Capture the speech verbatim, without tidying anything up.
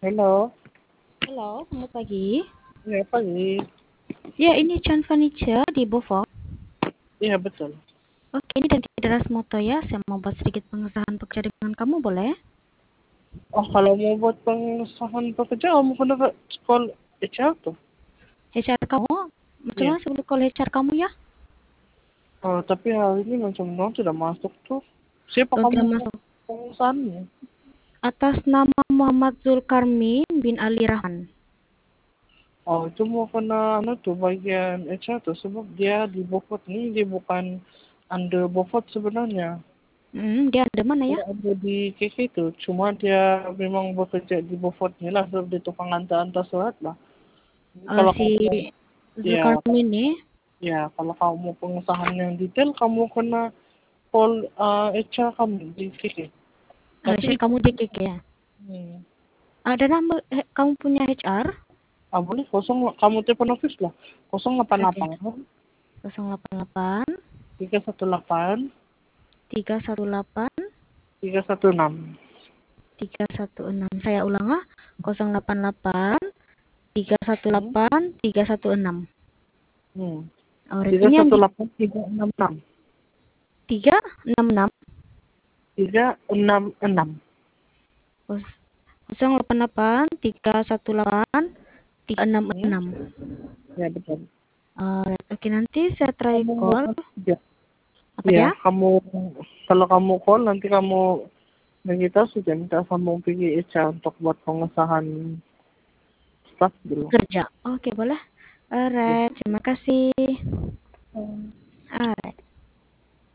Halo, Halo, selamat pagi. iya pagi. Ya, ini Chan Furniture di Bovok. Iya betul. Oke, ini dari Deras Moto ya. Saya mau buat sedikit pengesahan pekerja dengan kamu, boleh? Oh kalau mau buat pengesahan pekerja kamu kena ke sekolah H R tuh. H R kamu? Macam Iya. mana sebelum call H R kamu ya? Oh tapi hari ini macam non sudah masuk tuh. Siapa Oh, kamu tidak masuk. pengusahanya? Atas nama Muhammad Zulkarmin bin Ali Rahman. Oh itu mau kena anu tuh bagian H R tuh sebab dia di Beaufort nih dia bukan under Beaufort sebenarnya. Hmm, dia ada mana ya? Dia ada di K K tuh. Cuma dia memang bekerja di Beaufort nih lah sebab dia tukang antar-antar surat lah. Jadi Eh, kalau si kamu ya Zulkarmin nih. Ya, kalau kamu mau pengesahan yang detail, kamu kena call uh, H R kamu di sini. Eh, Tapi H R itu, kamu di K K ya? hmm, Ada nama eh, kamu punya H R? ah, boleh kosong, kamu telepon office lah. Kosong delapan Oke. delapan nol delapan delapan tiga satu delapan tiga satu delapan tiga satu enam. tiga satu enam. Saya ulang ah. nol delapan delapan tiga satu Hmm, delapan tiga satu enam. hmm. Oh, Tiga ini yang satu di delapan tiga enam enam tiga enam enam tiga enam enam. nol delapan delapan tiga satu delapan tiga enam Hmm, enam. ya betul. Alright, oke nanti saya try Kamu call. ya, Apa ya dia? kamu kalau kamu call nanti kamu kita sudah minta sambung pergi H R untuk buat pengesahan staff dulu. Kerja. Oke, boleh. Ya. Alright, terima kasih. Hmm. Alright.